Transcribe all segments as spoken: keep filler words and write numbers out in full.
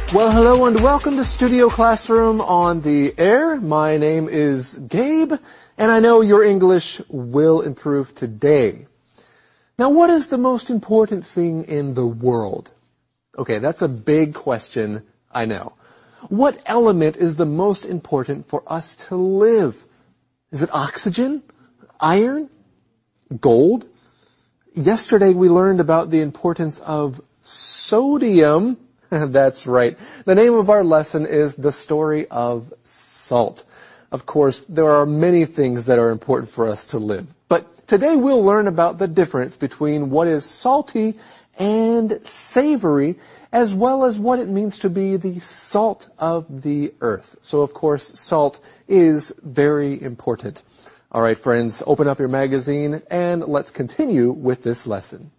Well, hello and welcome to Studio Classroom on the air. My name is Gabe, and I know your English will improve today. Now, what is the most important thing in the world? Okay, that's a big question, I know. What element is the most important for us to live? Is it oxygen? Iron? Gold? Yesterday we learned about the importance of sodium. That's right. The name of our lesson is The Story of Salt. Of course, there are many things that are important for us to live. But today we'll learn about the difference between what is salty and savory, as well as what it means to be the salt of the earth. So, of course, salt is very important. All right, friends, open up your magazine and let's continue with this lesson.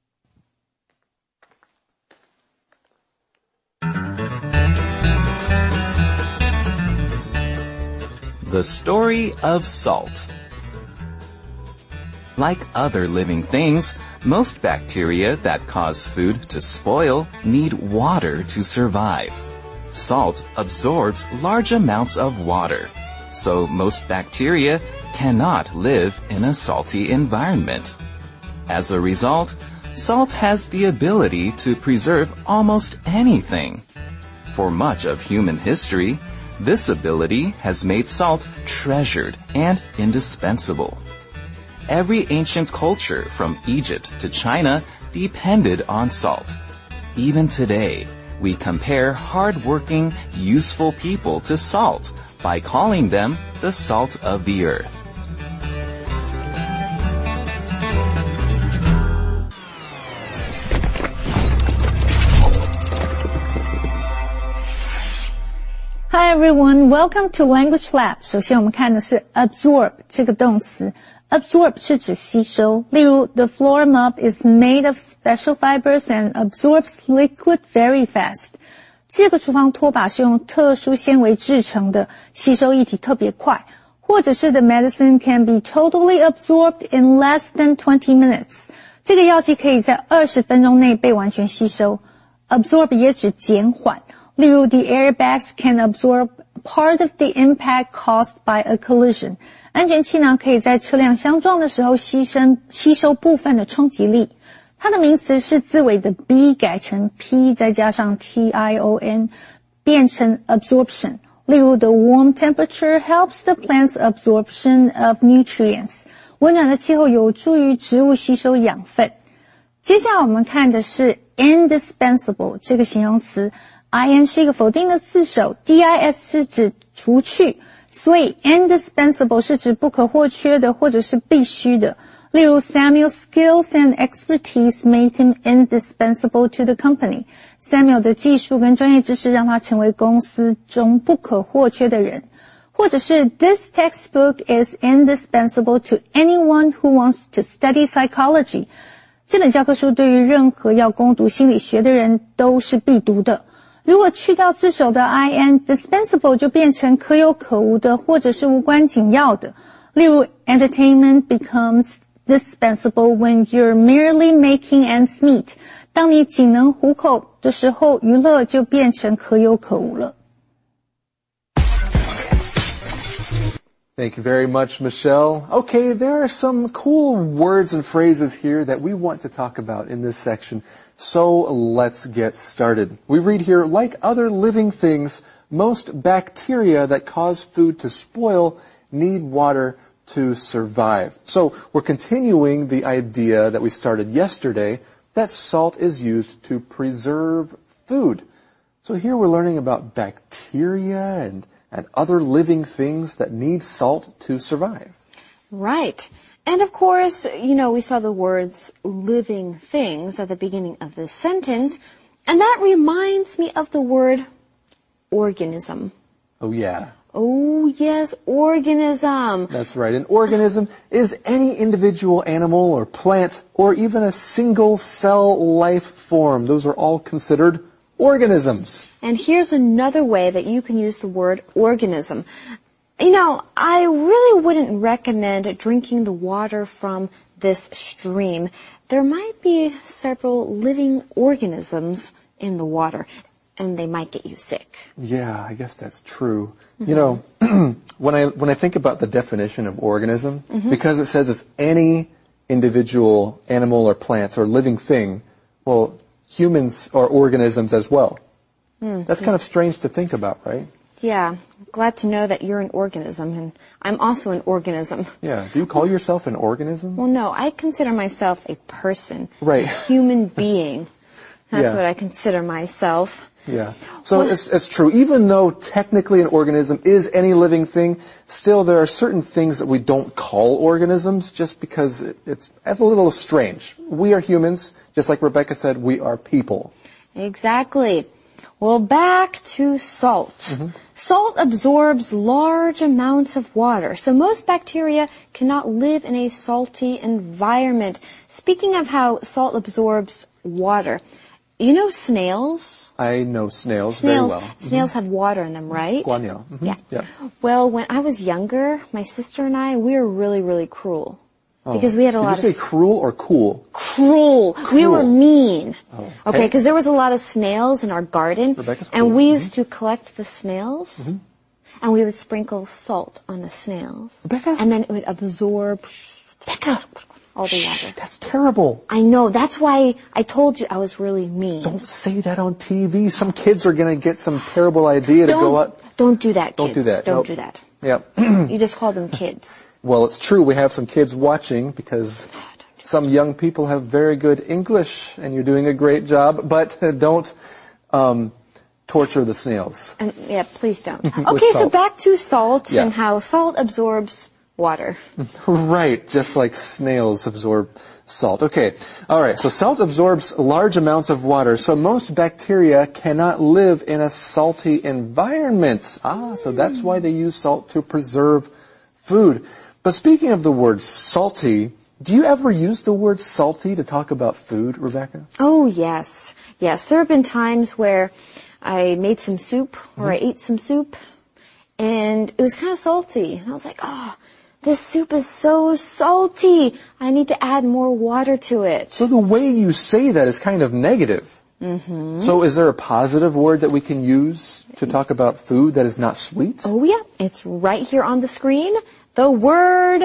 The Story of Salt. Like other living things, most bacteria that cause food to spoil need water to survive. Salt absorbs large amounts of water, so most bacteria cannot live in a salty environment. As a result, salt has the ability to preserve almost anything. For much of human history, this ability has made salt treasured and indispensable. Every ancient culture from Egypt to China depended on salt. Even today, we compare hard-working, useful people to salt by calling them the salt of the earth. Hi everyone, welcome to Language Lab. 首先我们看的是 absorb 这个动词。Absorb 是指吸收，例如 The floor mop is made of special fibers and absorbs liquid very fast. 这个厨房拖把是用特殊纤维制成的，吸收液体特别快。或者是 The medicine can be totally absorbed in less than twenty minutes. 这个药剂可以在二十分钟内被完全吸收。Absorb 也指减缓，例如 The airbags can absorb part of the impact caused by a collision. 安全气囊可以在车辆相撞的时候吸收吸收部分的冲击力。它的名词是字尾的 b 改成 p 再加上 tion 变成 absorption。例如 The warm temperature helps the plant's absorption of nutrients. 温暖的气候有助于植物吸收养分。接下来我们看的是 indispensable 这个形容词。in 是一个否定的字首 dis 是指除去，所以 indispensable 是指不可或缺的或者是必须的。例如 Samuel's skills and expertise made him indispensable to the company. Samuel 的技术跟专业知识让他成为公司中不可或缺的人。或者是 This textbook is indispensable to anyone who wants to study psychology. 这本教科书对于任何要攻读心理学的人都是必读的。如果去掉字首的 in, dispensable 就变成可有可无的或者是无关紧要的。例如 entertainment becomes dispensable when you're merely making ends meet. 当你仅能糊口的时候，娱乐就变成可有可无了。 Thank you very much, Michelle. Okay, there are some cool words and phrases here that we want to talk about in this section. So let's get started. We read here, like other living things, most bacteria that cause food to spoil need water to survive. So we're continuing the idea that we started yesterday that salt is used to preserve food. So here we're learning about bacteria and, and other living things that need salt to survive. Right. And of course, you know, we saw the words living things at the beginning of this sentence, and that reminds me of the word organism. Oh, yeah. Oh, yes, organism. That's right. An organism is any individual animal or plant or even a single cell life form. Those are all considered organisms. And here's another way that you can use the word organism. You know, I really wouldn't recommend drinking the water from this stream. There might be several living organisms in the water. and they might get you sick. Yeah, I guess that's true. Mm-hmm. You know, when I when I think about the definition of organism, mm-hmm. because it says it's any individual animal or plant or living thing, well, humans are organisms as well. Mm-hmm. That's kind of strange to think about, right? Yeah, glad to know that you're an organism, and I'm also an organism. Yeah, do you call yourself an organism? Well, no, I consider myself a person. Right. A human being. That's yeah. what I consider myself. Yeah. So well, it's, it's true. Even though technically an organism is any living thing, still there are certain things that we don't call organisms just because it, it's, it's a little strange. We are humans. Just like Rebecca said, we are people. Exactly. Well, back to salt. Mm-hmm. Salt absorbs large amounts of water, so most bacteria cannot live in a salty environment. Speaking of how salt absorbs water, you know snails? I know snails, snails very well. Snails mm-hmm. have water in them, right? Guanyao. Mm-hmm. Yeah. yeah. Well, when I was younger, my sister and I, we were really, really cruel. Because we had a Did lot of... Did you say cruel or cool? Cruel. Cruel. We were mean. Oh. Okay, because there was a lot of snails in our garden. Rebecca's and cool. we mm-hmm. used to collect the snails. Mm-hmm. And we would sprinkle salt on the snails. Rebecca? And then it would absorb Rebecca. all the water. That's terrible. I know. That's why I told you I was really mean. Don't say that on T V. Some kids are going to get some terrible idea don't, to go up. Don't do that, kids. Don't do that. Don't nope. do that. Yeah. You just call them kids. Well, it's true. We have some kids watching because some young people have very good English, and you're doing a great job. But uh, don't um, torture the snails. Um, yeah, please don't. Okay, so back to salt yeah. and how salt absorbs water. Right, just like snails absorb salt. Okay, all right. So salt absorbs large amounts of water. So most bacteria cannot live in a salty environment. Ah, so that's why they use salt to preserve food. But speaking of the word salty, do you ever use the word salty to talk about food, Rebecca? Oh, yes. Yes, there have been times where I made some soup or mm-hmm. I ate some soup and it was kind of salty. And I was like, oh, this soup is so salty. I need to add more water to it. So the way you say that is kind of negative. Mm-hmm. So is there a positive word that we can use to talk about food that is not sweet? Oh, yeah. It's right here on the screen. The word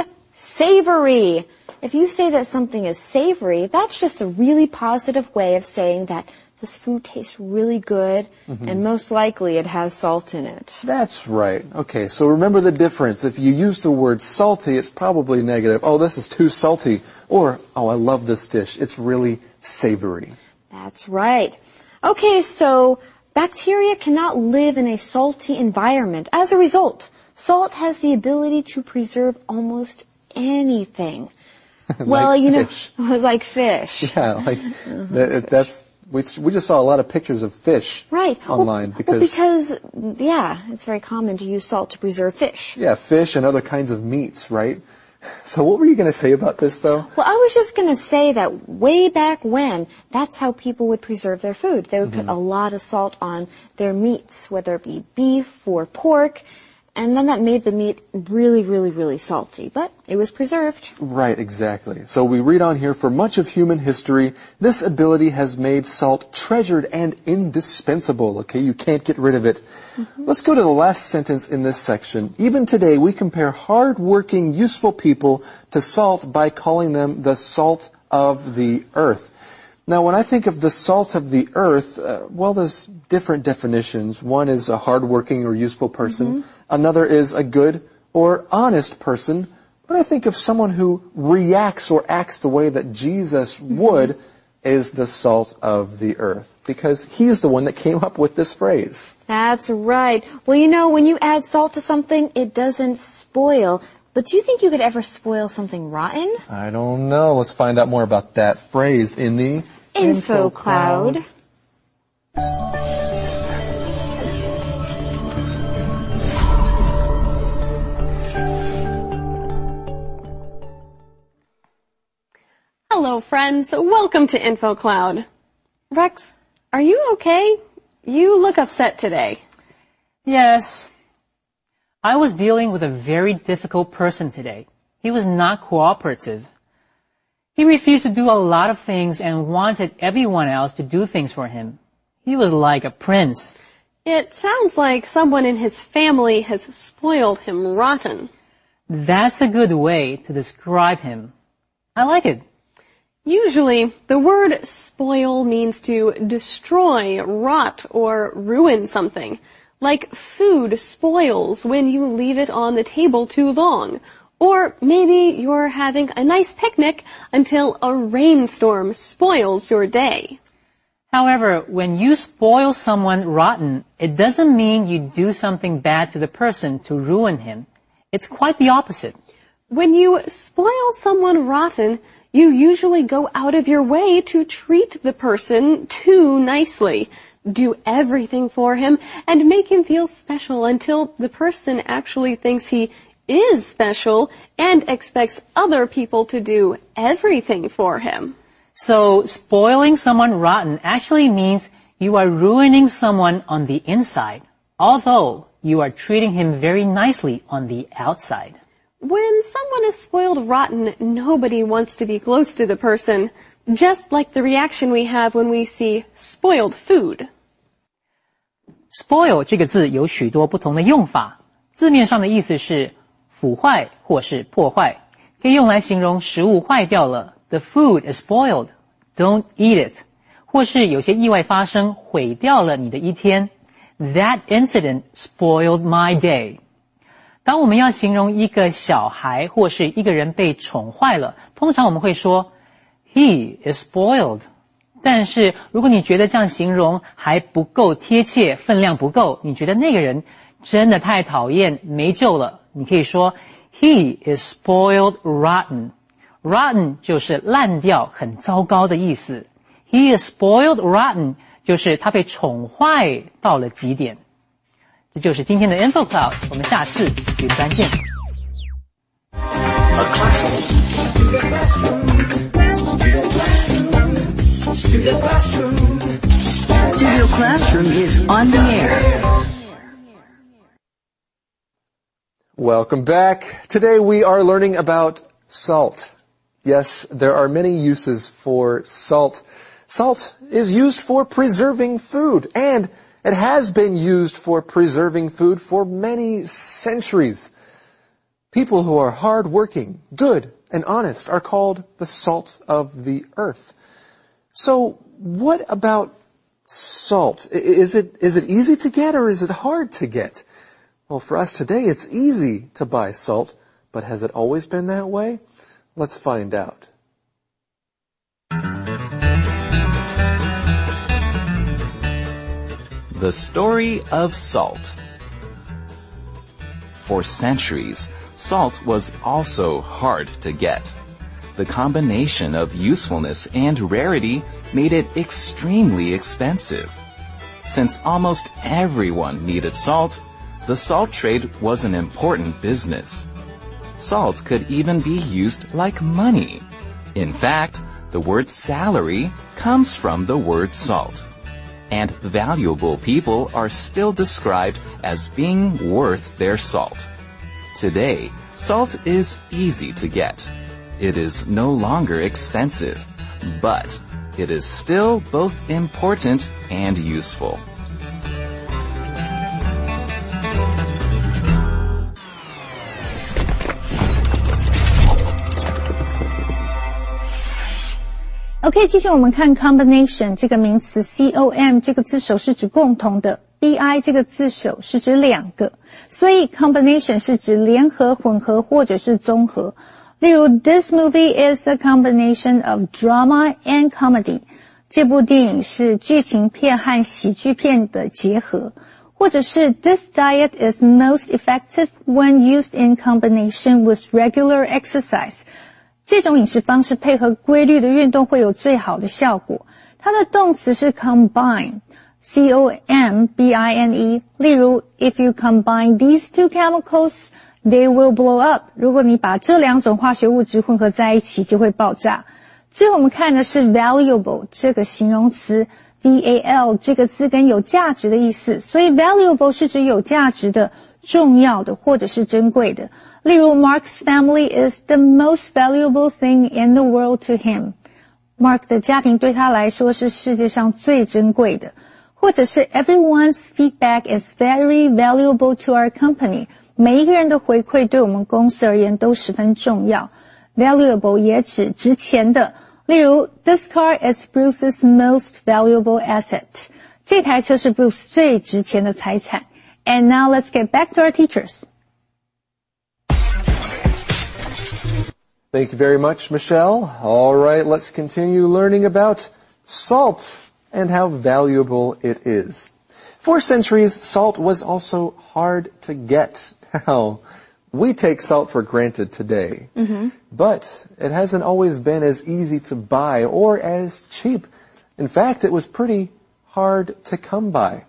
savory. If you say that something is savory, that's just a really positive way of saying that this food tastes really good, mm-hmm. and most likely it has salt in it. That's right. Okay, so remember the difference. If you use the word salty, it's probably negative. Oh, this is too salty. Or, oh, I love this dish. It's really savory. That's right. Okay, so bacteria cannot live in a salty environment. As a result, salt has the ability to preserve almost anything. Well, like you know, fish. it was like fish. Yeah, like that, that's we we just saw a lot of pictures of fish right. online well, because well, because yeah, it's very common to use salt to preserve fish. Yeah, fish and other kinds of meats, right? So what were you going to say about this, though? Well, I was just going to say that way back when, that's how people would preserve their food. They would mm-hmm. put a lot of salt on their meats, whether it be beef or pork. And then that made the meat really, really, really salty. But it was preserved. Right, exactly. So we read on here, for much of human history, this ability has made salt treasured and indispensable. Okay, you can't get rid of it. Mm-hmm. Let's go to the last sentence in this section. Even today, we compare hard-working, useful people to salt by calling them the salt of the earth. Now, when I think of the salt of the earth, uh, well, there's different definitions. One is a hardworking or useful person. Mm-hmm. Another is a good or honest person. But I think of someone who reacts or acts the way that Jesus mm-hmm. would is the salt of the earth, because he's the one that came up with this phrase. That's right. Well, you know, when you add salt to something, it doesn't spoil. But do you think you could ever spoil something rotten? I don't know. Let's find out more about that phrase in the Info Cloud. Hello, friends. Welcome to Info Cloud. Rex, are you okay? You look upset today. Yes. I was dealing with a very difficult person today. He was not cooperative. He refused to do a lot of things and wanted everyone else to do things for him. He was like a prince. It sounds like someone in his family has spoiled him rotten. That's a good way to describe him. I like it. Usually, the word spoil means to destroy, rot, or ruin something. Like food spoils when you leave it on the table too long. Or maybe you're having a nice picnic until a rainstorm spoils your day. However, when you spoil someone rotten, it doesn't mean you do something bad to the person to ruin him. It's quite the opposite. When you spoil someone rotten, you usually go out of your way to treat the person too nicely. Do everything for him and make him feel special until the person actually thinks he is special and expects other people to do everything for him. So, spoiling someone rotten actually means you are ruining someone on the inside, although you are treating him very nicely on the outside. When someone is spoiled rotten, nobody wants to be close to the person, just like the reaction we have when we see spoiled food. Spoil 这个字有许多不同的用法，字面上的意思是腐坏或是破坏，可以用来形容食物坏掉了。The food is spoiled. Don't eat it. 或是有些意外发生，毁掉了你的一天。That incident spoiled my day. 当我们要形容一个小孩或是一个人被宠坏了，通常我们会说 He is spoiled. 但是如果你觉得这样形容还不够贴切，分量不够，你觉得那个人真的太讨厌，没救了，你可以说 He is spoiled rotten.Rotten 就是烂掉很糟糕的意思 He is spoiled rotten 就是他被宠坏到了极点。这就是今天的 InfoCloud， 我们下次云端见。 Studio Classroom. Studio Classroom is on the air. Welcome back. Today we are learning about salt. Yes, there are many uses for salt. Salt is used for preserving food, and it has been used for preserving food for many centuries. People who are hardworking, good, and honest are called the salt of the earth. So, what about salt? Is it, is it easy to get or is it hard to get? Well, for us today, it's easy to buy salt, but has it always been that way? Let's find out. The story of salt. For centuries, salt was also hard to get. The combination of usefulness and rarity made it extremely expensive. Since almost everyone needed salt, the salt trade was an important business. Salt could even be used like money. In fact, the word salary comes from the word salt. And valuable people are still described as being worth their salt. Today, salt is easy to get. It is no longer expensive, but it is still both important and useful. OK， 继续我们看 combination 这个名词 C O M 这个字首是指共同的 B I 这个字首是指两个，所以 combination 是指联合、混合或者是综合。例如 This movie is a combination of drama and comedy. 这部电影是剧情片和喜剧片的结合。或者是 This diet is most effective when used in combination with regular exercise. 这种饮食方式配合规律的运动会有最好的效果。它的动词是 combine, C O M B I N E. 例如 If you combine these two chemicals, they will blow up. 如果你把这两种化学物质混合在一起，就会爆炸。最后我们看的是 valuable 这个形容词 V A L 这个字跟有价值的意思，所以 valuable 是指有价值的、重要的或者是珍贵的。例如 Mark's family is the most valuable thing in the world to him. Mark 的家庭对他来说是世界上最珍贵的。 或者是 everyone's feedback is very valuable to our company. 每一个人的回馈对我们公司而言都十分重要。Valuable 也指值钱的。例如 This car is Bruce's most valuable asset. 这台车是 Bruce 最值钱的财产。And now let's get back to our teachers. Thank you very much, Michelle. All right, let's continue learning about salt and how valuable it is. For centuries, salt was also hard to get. Now, we take salt for granted today, mm-hmm. but it hasn't always been as easy to buy or as cheap. In fact, it was pretty hard to come by.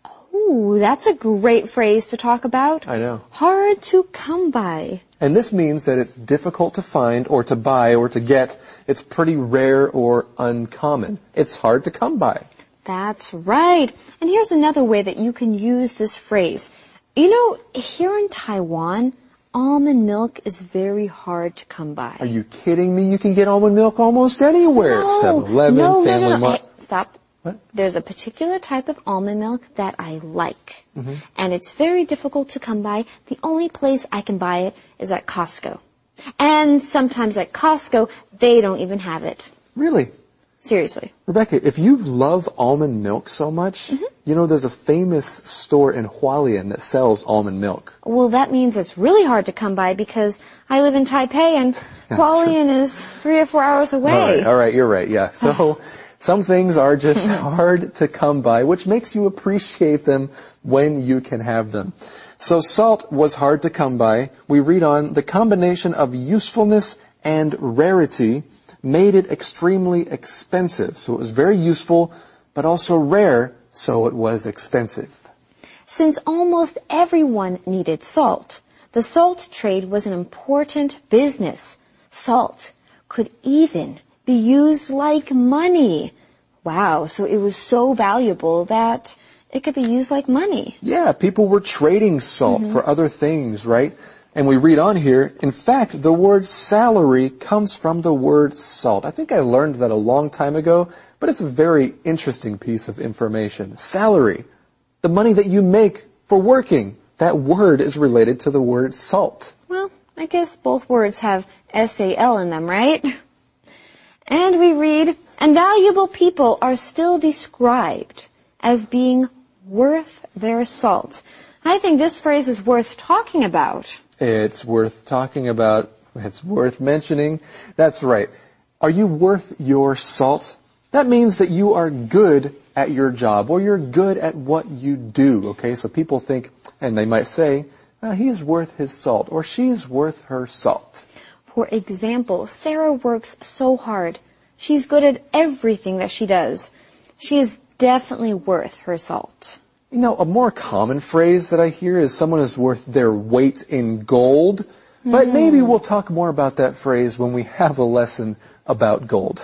Ooh, that's a great phrase to talk about. I know. Hard to come by. And this means that it's difficult to find or to buy or to get. It's pretty rare or uncommon. It's hard to come by. That's right. And here's another way that you can use this phrase. You know, here in Taiwan, almond milk is very hard to come by. Are you kidding me? You can get almond milk almost anywhere. No, seven eleven, no, Family no, no, no. Mart. Hey, stop. What? There's a particular type of almond milk that I like. Mm-hmm. And it's very difficult to come by. The only place I can buy it is at Costco. And sometimes at Costco, they don't even have it. Really? Seriously. Rebecca, if you love almond milk so much, mm-hmm. you know there's a famous store in Hualien that sells almond milk. Well, that means it's really hard to come by because I live in Taipei and Hualien is three or four hours away. All right, all right, you're right, yeah. So some things are just hard to come by, which makes you appreciate them when you can have them. So salt was hard to come by. We read on the combination of usefulness and rarity made it extremely expensive. So it was very useful, but also rare, so it was expensive. Since almost everyone needed salt, the salt trade was an important business. Salt could even be used like money. Wow, so it was so valuable that it could be used like money. Yeah, people were trading salt mm-hmm. for other things, right? And we read on here, in fact, the word salary comes from the word salt. I think I learned that a long time ago, but it's a very interesting piece of information. Salary, the money that you make for working, that word is related to the word salt. Well, I guess both words have S A L in them, right? And we read, and valuable people are still described as being worth their salt. I think this phrase is worth talking about. It's worth talking about. It's worth mentioning. That's right. Are you worth your salt? That means that you are good at your job or you're good at what you do. Okay, so people think, and they might say, oh, he's worth his salt or she's worth her salt. For example, Sarah works so hard. She's good at everything that she does. She is definitely worth her salt. You know, a more common phrase that I hear is someone is worth their weight in gold. But mm. maybe we'll talk more about that phrase when we have a lesson about gold.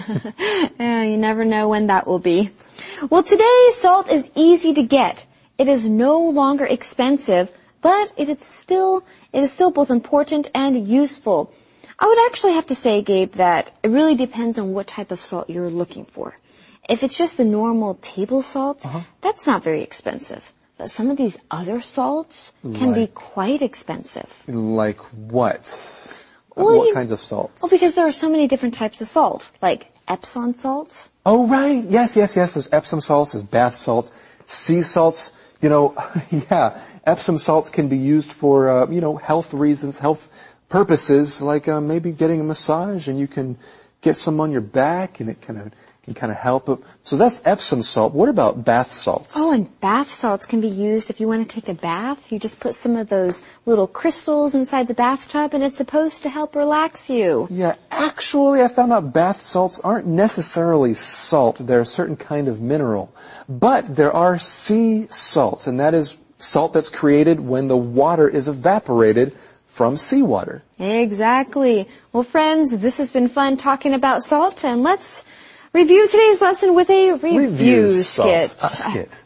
Yeah, you never know when that will be. Well, today salt is easy to get. It is no longer expensive, but it is still, it is still both important and useful. I would actually have to say, Gabe, that it really depends on what type of salt you're looking for. If it's just the normal table salt, uh-huh. that's not very expensive. But some of these other salts can like, be quite expensive. Like what? Well, what you, kinds of salts? Well, because there are so many different types of salt, like Epsom salts. Oh, right. Yes, yes, yes. There's Epsom salts, there's bath salts, sea salts. You know, yeah, Epsom salts can be used for, uh, you know, health reasons, health purposes, like uh, maybe getting a massage and you can get some on your back and it kind of can kind of help it. So that's Epsom salt. What about bath salts? Oh, and bath salts can be used if you want to take a bath. You just put some of those little crystals inside the bathtub and it's supposed to help relax you. Yeah, actually I found out bath salts aren't necessarily salt. They're a certain kind of mineral. But there are sea salts, and that is salt that's created when the water is evaporated from seawater. Exactly. Well, friends, this has been fun talking about salt, and let's review today's lesson with a review, review skit. Salt. A skit.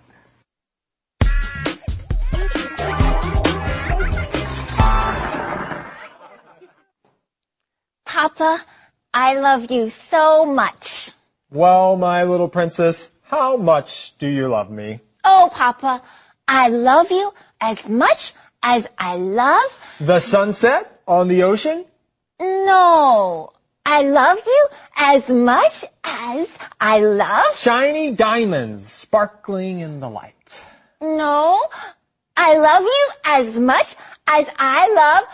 Papa, I love you so much. Well, my little princess, how much do you love me? Oh, Papa, I love you as much as I love... The sunset on the ocean? No, I love you as much as I love... Shiny diamonds sparkling in the light. No, I love you as much as I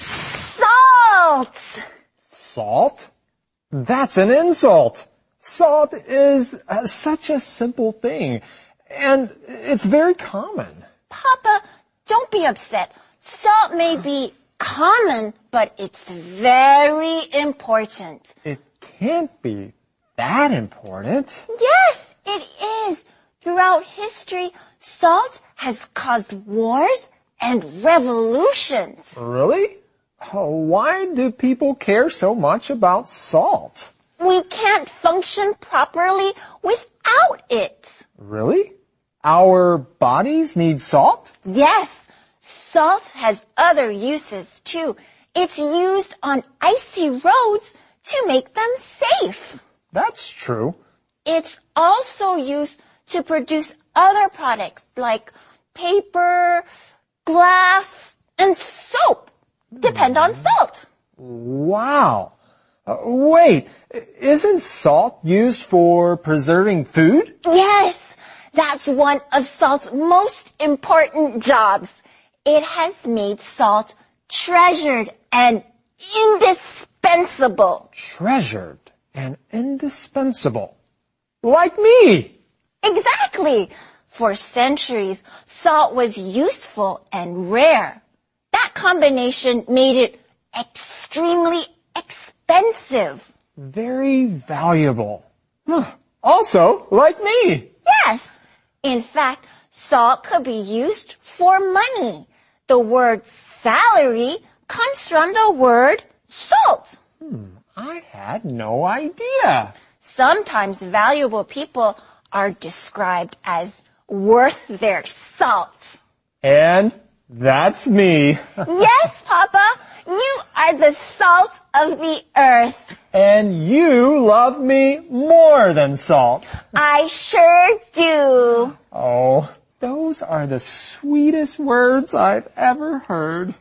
love salt. Salt? That's an insult. Salt is uh, such a simple thing, and it's very common. Papa, don't be upset. Salt may be common, but it's very important. It can't be that important. Yes, it is. Throughout history, salt has caused wars and revolutions. Really? Oh, why do people care so much about salt? We can't function properly without it. Really? Our bodies need salt? Yes. Salt has other uses too. It's used on icy roads to make them safe. That's true. It's also used to produce other products like paper, glass, and soap. Depend on salt. Wow. Uh, wait, isn't salt used for preserving food? Yes, that's one of salt's most important jobs. It has made salt treasured and indispensable. Treasured and indispensable. Like me. Exactly. For centuries, salt was useful and rare. That combination made it extremely expensive. Very valuable. Also, like me. Yes. In fact, salt could be used for money. The word salary comes from the word salt. Hmm, I had no idea. Sometimes valuable people are described as worth their salt. And that's me. Yes, Papa. You are the salt of the earth. And you love me more than salt. I sure do. Oh, those are the sweetest words I've ever heard.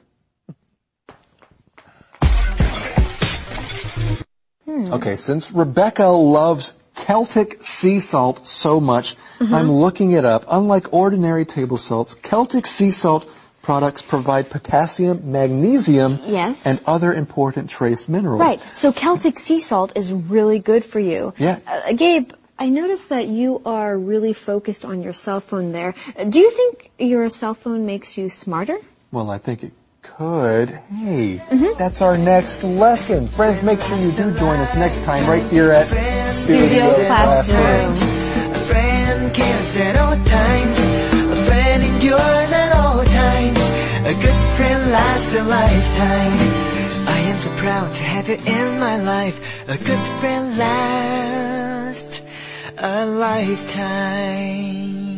Hmm. Okay, since Rebecca loves Celtic sea salt so much, mm-hmm. I'm looking it up. Unlike ordinary table salts, Celtic sea salt products provide potassium, magnesium, yes. and other important trace minerals. Right. So Celtic sea salt is really good for you. Yeah. Uh, Gabe, I noticed that you are really focused on your cell phone there. Do you think your cell phone makes you smarter? Well, I think it could. Hey, mm-hmm. that's our next lesson. Friends, make sure you do join us next time right here at Studio, Studio Classroom. Classroom. A friend cares at all times. A friend endures at all times. A good friend lasts a lifetime. I am so proud to have you in my life. A good friend lasts a lifetime.